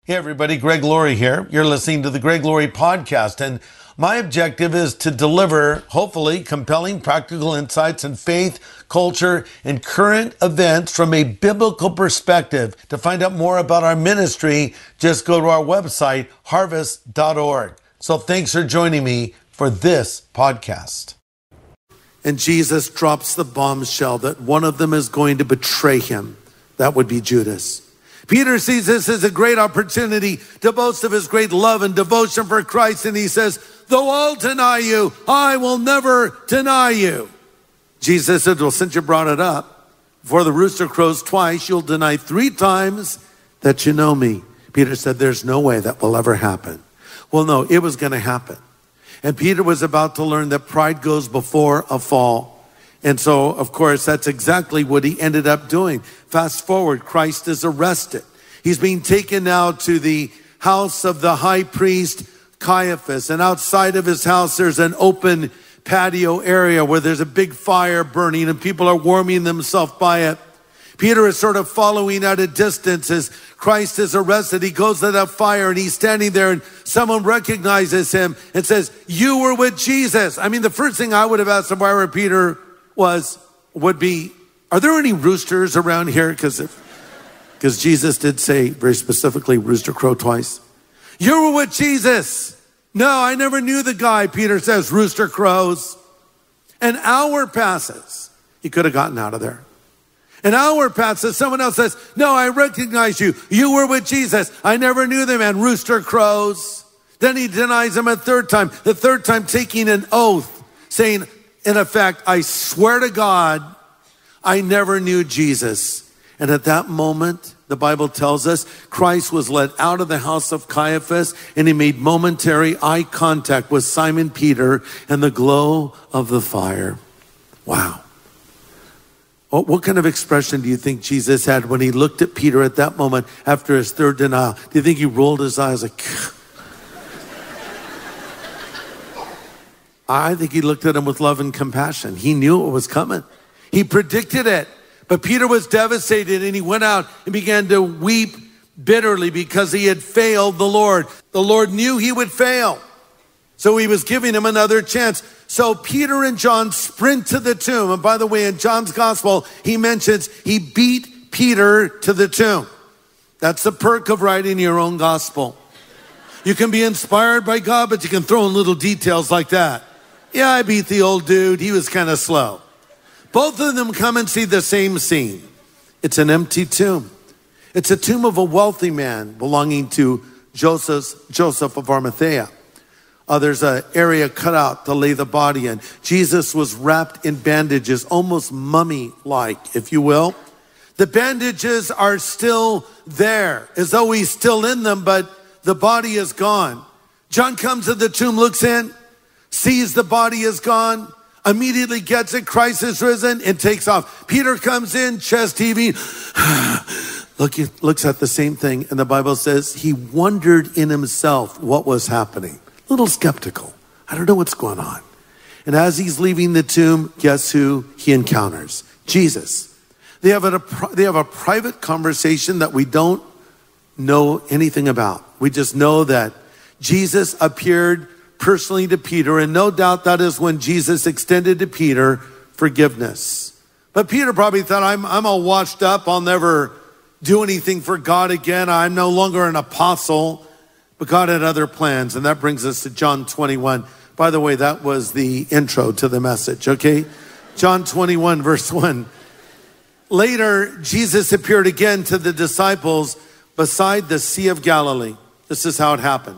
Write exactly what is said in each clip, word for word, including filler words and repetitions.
Hey everybody, Greg Laurie here. You're listening to the Greg Laurie podcast, and my objective is to deliver, hopefully, compelling practical insights in faith, culture, and current events from a biblical perspective. To find out more about our ministry, just go to our website, harvest dot org. So thanks for joining me for this podcast. And Jesus drops the bombshell that one of them is going to betray him. That would be Judas. Peter sees this as a great opportunity to boast of his great love and devotion for Christ. And he says, though all deny you, I will never deny you. Jesus said, well, since you brought it up, before the rooster crows twice, you'll deny three times that you know me. Peter said, there's no way that will ever happen. Well, no, it was going to happen. And Peter was about to learn that pride goes before a fall. And so, of course, that's exactly what he ended up doing. Fast forward, Christ is arrested. He's being taken now to the house of the high priest Caiaphas. And outside of his house, there's an open patio area where there's a big fire burning and people are warming themselves by it. Peter is sort of following at a distance as Christ is arrested. He goes to that fire and he's standing there and someone recognizes him and says, you were with Jesus. I mean, the first thing I would have asked him, why were Peter was, would be, are there any roosters around here? Because because Jesus did say very specifically, rooster crow twice. You were with Jesus. No, I never knew the guy. Peter says, rooster crows. An hour passes. He could have gotten out of there. An hour passes. Someone else says, no, I recognize you. You were with Jesus. I never knew the man. Rooster crows. Then he denies him a third time. The third time taking an oath, saying, in effect, I swear to God, I never knew Jesus. And at that moment, the Bible tells us, Christ was led out of the house of Caiaphas and he made momentary eye contact with Simon Peter and the glow of the fire. Wow. What, what kind of expression do you think Jesus had when he looked at Peter at that moment after his third denial? Do you think he rolled his eyes like... I think he looked at him with love and compassion. He knew what was coming. He predicted it. But Peter was devastated and he went out and began to weep bitterly because he had failed the Lord. The Lord knew he would fail. So he was giving him another chance. So Peter and John sprint to the tomb. And by the way, in John's gospel, he mentions he beat Peter to the tomb. That's the perk of writing your own gospel. You can be inspired by God, but you can throw in little details like that. Yeah, I beat the old dude. He was kind of slow. Both of them come and see the same scene. It's an empty tomb. It's a tomb of a wealthy man belonging to Joseph, Joseph of Arimathea. Uh, there's an area cut out to lay the body in. Jesus was wrapped in bandages, almost mummy-like, if you will. The bandages are still there, as though he's still in them, but the body is gone. John comes to the tomb, looks in, sees the body is gone, immediately gets it, Christ is risen, and takes off. Peter comes in, chest heaving, Look, he looks at the same thing, and the Bible says he wondered in himself what was happening. A little skeptical. I don't know what's going on. And as he's leaving the tomb, guess who he encounters? Jesus. They have a, they have a private conversation that we don't know anything about. We just know that Jesus appeared personally to Peter, and no doubt that is when Jesus extended to Peter forgiveness. But Peter probably thought, I'm, I'm all washed up. I'll never do anything for God again. I'm no longer an apostle. But God had other plans, and that brings us to John twenty-one. By the way, that was the intro to the message, okay? John twenty-one, verse one. Later, Jesus appeared again to the disciples beside the Sea of Galilee. This is how it happened.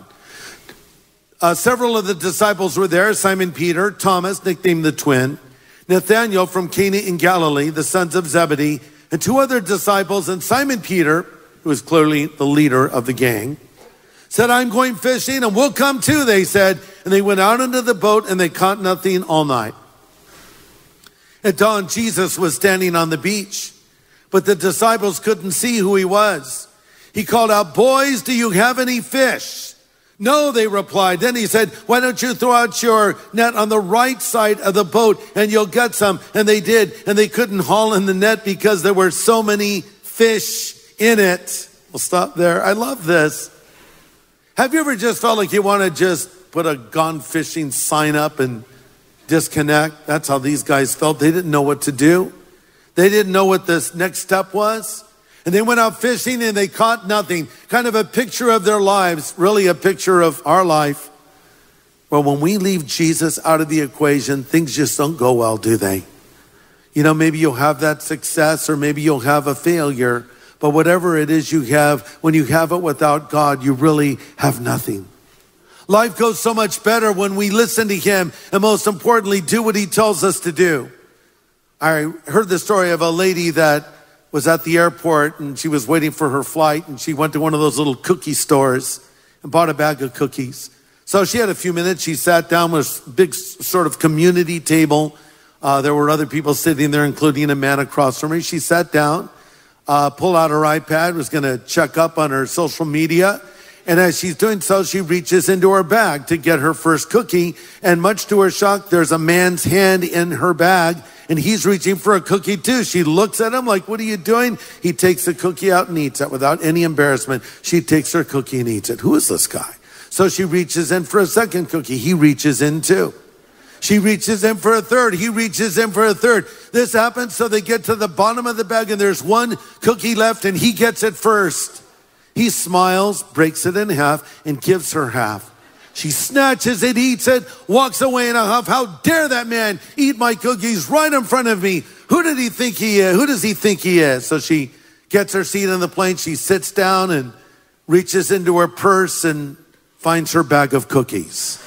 Uh, several of the disciples were there: Simon Peter, Thomas, nicknamed the twin, Nathanael from Cana in Galilee, the sons of Zebedee, and two other disciples. And Simon Peter, who was clearly the leader of the gang, said, I'm going fishing, and we'll come too, they said. And they went out into the boat, and they caught nothing all night. At dawn, Jesus was standing on the beach, but the disciples couldn't see who he was. He called out, boys, do you have any fish? No, they replied. Then he said, why don't you throw out your net on the right side of the boat and you'll get some? And they did, and they couldn't haul in the net because there were so many fish in it. We'll stop there. I love this. Have you ever just felt like you want to just put a gone fishing sign up and disconnect? That's how these guys felt. They didn't know what to do. They didn't know what this next step was. And they went out fishing and they caught nothing. Kind of a picture of their lives, really a picture of our life. Well, when we leave Jesus out of the equation, things just don't go well, do they? You know, maybe you'll have that success or maybe you'll have a failure. But whatever it is you have, when you have it without God, you really have nothing. Life goes so much better when we listen to him and most importantly, do what he tells us to do. I heard the story of a lady that was at the airport and she was waiting for her flight and she went to one of those little cookie stores and bought a bag of cookies. So she had a few minutes. She sat down with a big sort of community table. Uh, there were other people sitting there, including a man across from her. She sat down, uh, pulled out her iPad, was going to check up on her social media. And as she's doing so, she reaches into her bag to get her first cookie. And much to her shock, there's a man's hand in her bag and he's reaching for a cookie too. She looks at him like, what are you doing? He takes the cookie out and eats it without any embarrassment. She takes her cookie and eats it. Who is this guy? So she reaches in for a second cookie. He reaches in too. She reaches in for a third. He reaches in for a third. This happens so they get to the bottom of the bag and there's one cookie left and he gets it first. He smiles, breaks it in half, and gives her half. She snatches it, eats it, walks away in a huff. How dare that man eat my cookies right in front of me? Who did he think he is? Who does he think he is? So she gets her seat on the plane. She sits down and reaches into her purse and finds her bag of cookies.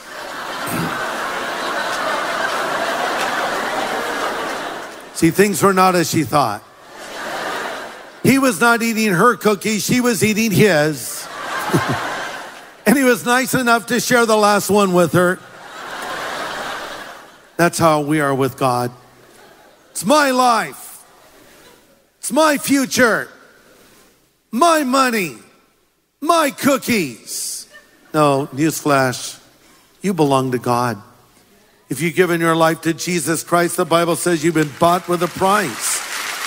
See, things were not as she thought. He was not eating her cookies, she was eating his. And he was nice enough to share the last one with her. That's how we are with God. It's my life. It's my future. My money. My cookies. No, newsflash, you belong to God. If you've given your life to Jesus Christ, the Bible says you've been bought with a price.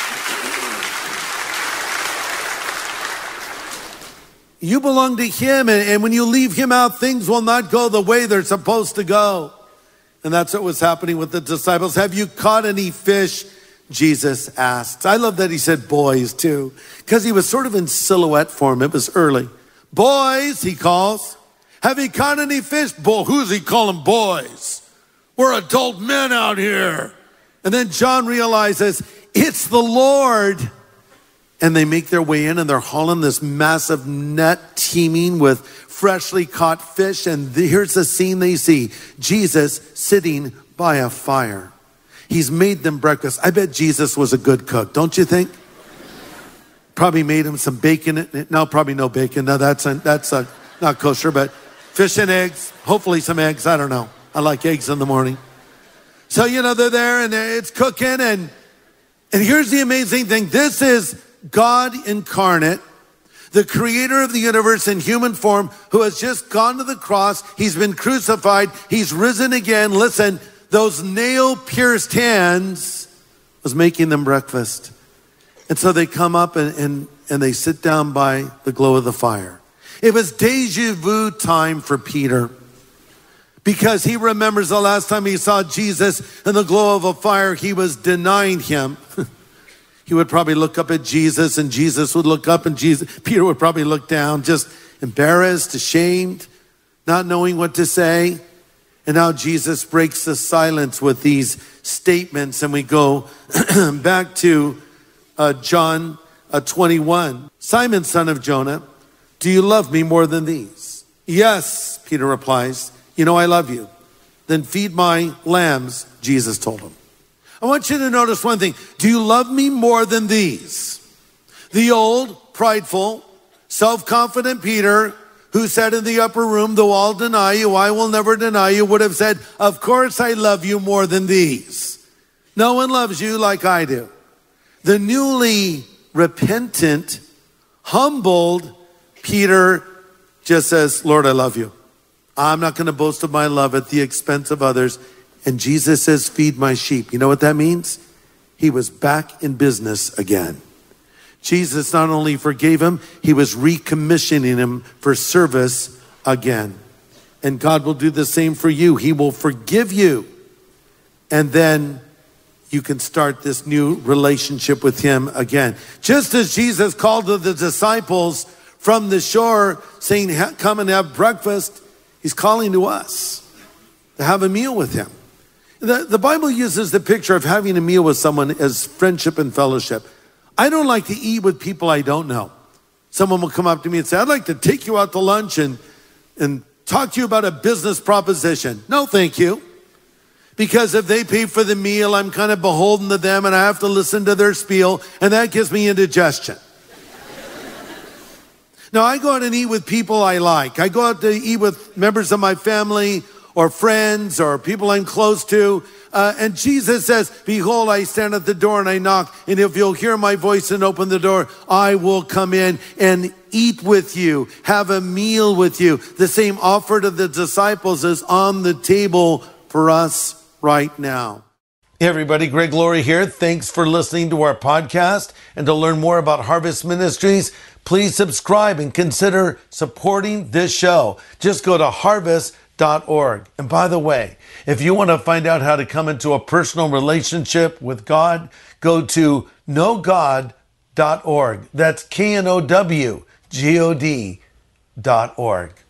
You belong to him, and, and when you leave him out, things will not go the way they're supposed to go. And that's what was happening with the disciples. Have you caught any fish? Jesus asked. I love that he said boys too, because he was sort of in silhouette form. It was early. Boys, he calls. Have you caught any fish? Boy, who's he calling boys? We're adult men out here. And then John realizes it's the Lord. And they make their way in and they're hauling this massive net teeming with freshly caught fish. And here's the scene they see. Jesus sitting by a fire. He's made them breakfast. I bet Jesus was a good cook, don't you think? Probably made him some bacon. No, probably no bacon. No, that's a, that's a, not kosher, but fish and eggs. Hopefully some eggs. I don't know. I like eggs in the morning. So, you know, they're there and it's cooking. And, and here's the amazing thing. This is God incarnate, the creator of the universe in human form, who has just gone to the cross. He's been crucified. He's risen again. Listen, those nail-pierced hands was making them breakfast. And so they come up and, and, and they sit down by the glow of the fire. It was deja vu time for Peter, because he remembers the last time he saw Jesus in the glow of a fire, he was denying him. He would probably look up at Jesus and Jesus would look up and Jesus, Peter would probably look down, just embarrassed, ashamed, not knowing what to say. And now Jesus breaks the silence with these statements. And we go back to uh, John uh, twenty-one. Simon, son of Jonah, do you love me more than these? Yes, Peter replies. You know I love you. Then feed my lambs, Jesus told him. I want you to notice one thing. Do you love me more than these? The old, prideful, self-confident Peter, who said in the upper room, though I'll deny you, I will never deny you, would have said, of course I love you more than these. No one loves you like I do. The newly repentant, humbled Peter just says, Lord, I love you. I'm not going to boast of my love at the expense of others. And Jesus says, feed my sheep. You know what that means? He was back in business again. Jesus not only forgave him, he was recommissioning him for service again. And God will do the same for you. He will forgive you. And then you can start this new relationship with him again. Just as Jesus called to the disciples from the shore saying, come and have breakfast, he's calling to us to have a meal with him. The, the Bible uses the picture of having a meal with someone as friendship and fellowship. I don't like to eat with people I don't know. Someone will come up to me and say, I'd like to take you out to lunch and, and talk to you about a business proposition. No, thank you. Because if they pay for the meal, I'm kind of beholden to them and I have to listen to their spiel, and that gives me indigestion. Now, I go out and eat with people I like. I go out to eat with members of my family or friends or people I'm close to. Uh, and Jesus says, behold, I stand at the door and I knock. And if you'll hear my voice and open the door, I will come in and eat with you, have a meal with you. The same offer to the disciples is on the table for us right now. Hey everybody, Greg Laurie here. Thanks for listening to our podcast. And to learn more about Harvest Ministries, please subscribe and consider supporting this show. Just go to harvest dot org. And by the way, if you want to find out how to come into a personal relationship with God, go to know god dot org. That's K N O W G O D dot org.